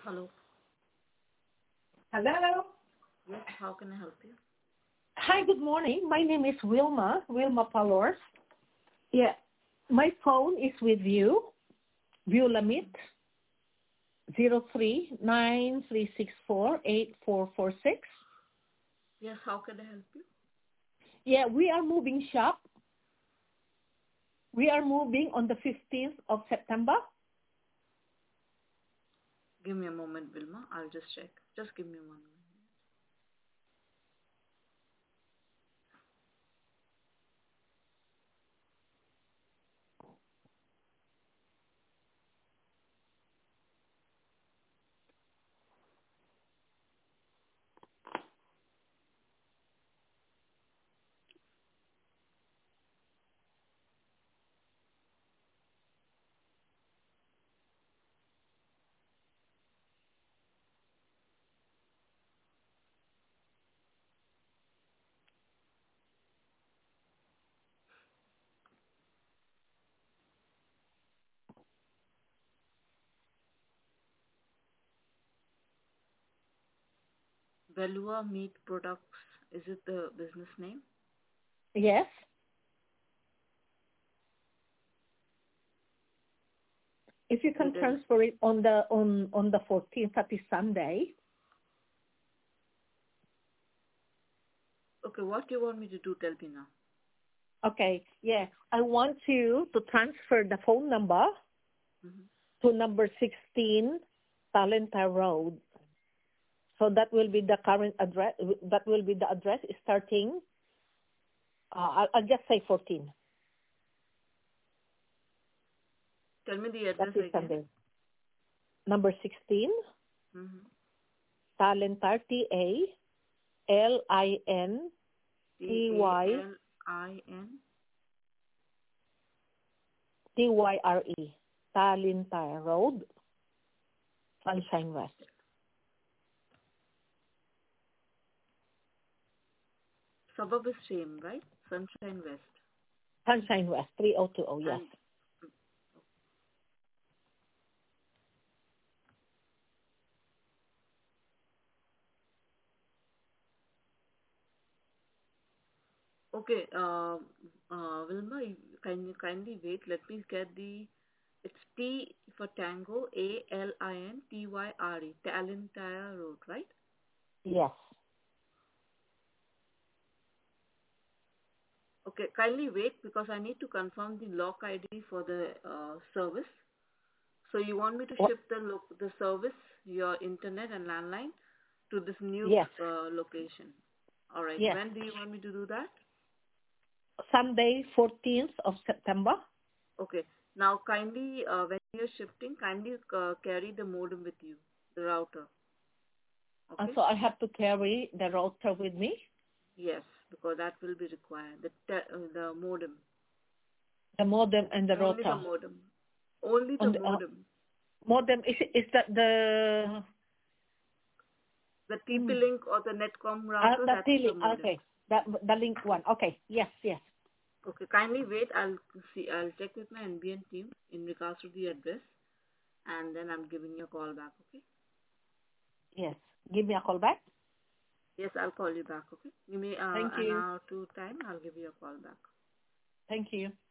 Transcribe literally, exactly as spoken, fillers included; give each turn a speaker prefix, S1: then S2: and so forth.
S1: Hello.
S2: Hello.
S1: Yes, how can I help you?
S2: Hi, good morning. My name is Wilma, Wilma Palors. Yeah, my phone is with you, Viewlamit, zero three nine three six four eight four four six.
S1: Yes, how can I help you?
S2: Yeah, we are moving shop. We are moving on the fifteenth of September.
S1: Give me a moment, Vilma. I'll just check. Just give me one moment. Velua Meat Products. Is it the business name?
S2: Yes. If you
S1: Okay,
S2: can
S1: then.
S2: transfer it on the on on the fourteenth, that is Sunday.
S1: Okay, what do you want me to do? Tell me now.
S2: Okay. Yeah, I want you to transfer the phone number
S1: Mm-hmm.
S2: to number sixteen, Talenta Road. So that will be the current address. That will be the address starting. Uh, I'll, I'll just say fourteen.
S1: Tell me the
S2: That
S1: address
S2: is
S1: again.
S2: Sunday. Number sixteen,
S1: Mm-hmm.
S2: Talentar, T A L I N
S1: T
S2: T
S1: A
S2: Y
S1: L I N.
S2: T Y R E, Talentar Road, Sunshine West.
S1: Suburb is same, right? Sunshine West.
S2: Sunshine West, three oh two oh, yes.
S1: And okay, uh, uh, Vilma, you- can you kindly wait? Let me get the. It's T for Tango, A L I N T Y R E, Talentire Road, right?
S2: Yes.
S1: Okay, kindly wait because I need to confirm the lock I D for the uh, service. So you want me to
S2: What?
S1: ship the lo- the service, your internet and landline, to this new
S2: Yes.
S1: uh, location. All right.
S2: Yes.
S1: When do you want me to do that?
S2: Sunday, fourteenth of September.
S1: Okay. Now, kindly, uh, when you're shifting, kindly uh, carry the modem with you, the router.
S2: And
S1: Okay?
S2: so I have to carry the router with me.
S1: Yes, because that will be required. The te- uh, the modem,
S2: The modem and the
S1: only the
S2: router.
S1: modem, only the
S2: On the, uh,
S1: modem.
S2: modem is is that the
S1: The
S2: mm,
S1: T P Link or the Netcom
S2: uh,
S1: router,
S2: the
S1: that's the
S2: tele,
S1: modem.
S2: okay, that the link one. Okay, yes, yes,
S1: Okay, kindly wait. I'll see. I'll check with my N B N team in regards to the address, and then I'm giving you a call back. Okay?
S2: yes. Give me a call back.
S1: Yes, I'll call you back. Okay? Give me uh,
S2: Thank
S1: an
S2: you.
S1: hour to time. I'll give you a call back.
S2: Thank you.